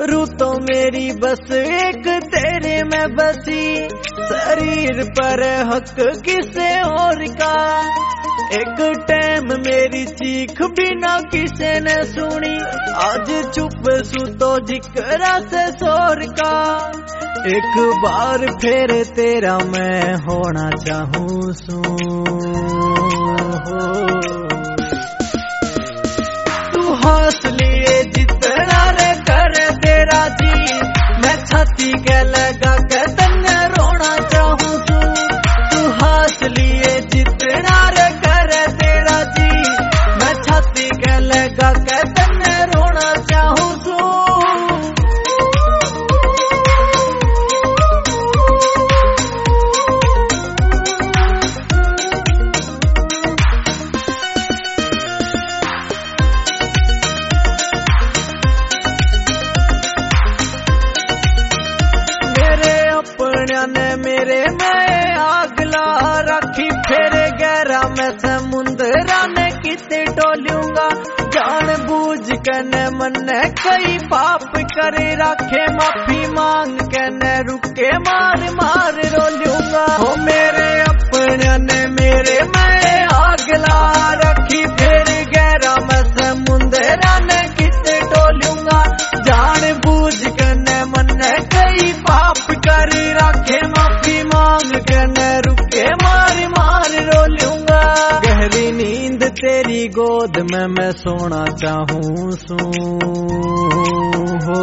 रू तो मेरी बस एक तेरे में बसी, शरीर पर हक किसे और का। एक टाइम मेरी चीख बिना किसे ने सुनी, आज चुप सू तो जिक्रा से शोर का। एक बार फिर तेरा मैं होना चाहूँ सू, तू हंस लिए जितना रे कर तेरा जी, मैं छाती के लगा के तन्ने रोना चाहूँ सू। तू हंस लिए जितना रे कर तेरा जी, मैं छाती के लगा के तन्ने रोना चाहूँ सू। ने मेरे में आग ला रखी, फिर गहरा मैं समुंदरा ने किते टोलूंगा। जान बूझ के न मन कई पाप करे रखे, माफी मांग के न रुके मार मार रोलूंगा। हो मेरे अपने ने मेरे में आग ला रखी, फिर गहरा मैं समुंदरा ने किते टोलूंगा। जान बूझ के न मन कई पाप करे रखे, माफी मांग के न रुके मार मार रोलूंगा। गहरी नींद तेरी गोद में मैं सोना चाहूँ सू हो,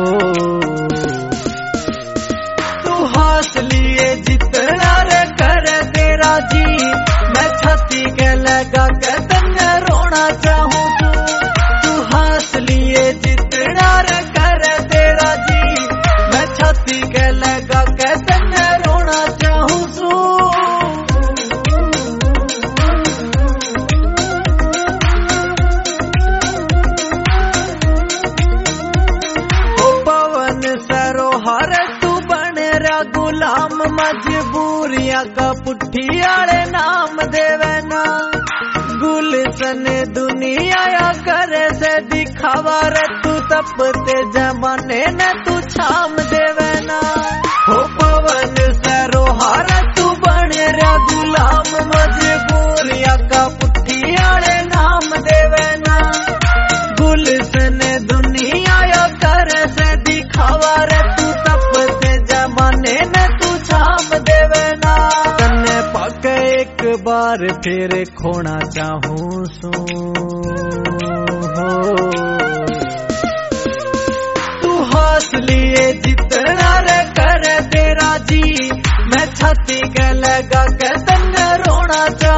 तू हंस लिए जितना रे कर तेरा जी, मैं छाती के लगा के तन्ने रोना चाहूँ सू। तू हंस लिए जितना रे कर तेरा जी, मैं छाती के लगा के तन्ने रोना चाहूँ सू। ओ पवन सरोहर तू बन रा गुलाम, मजबूरियां का पुट्ठी आले नाम देवे ना। गुलशन दुनिया या करे से दिखावा रे, तू तपते जमाने ने तू छाम देवे ना। हो पवन सरोहर तू बन रा गुलाम, मजबूरिया का पुट्ठी आले नाम देवे ना। गुलशन दुनिया या करे से दिखावा रे, तू तपते जमाने ने तू छाम देवे ना। तन्ने पाके एक बार फिर खोना चाहूँ सू हो, तू हंस लिए जितना रे कर तेरा जी, मैं छाती के लगा के तन्ने रोना चाहूँ।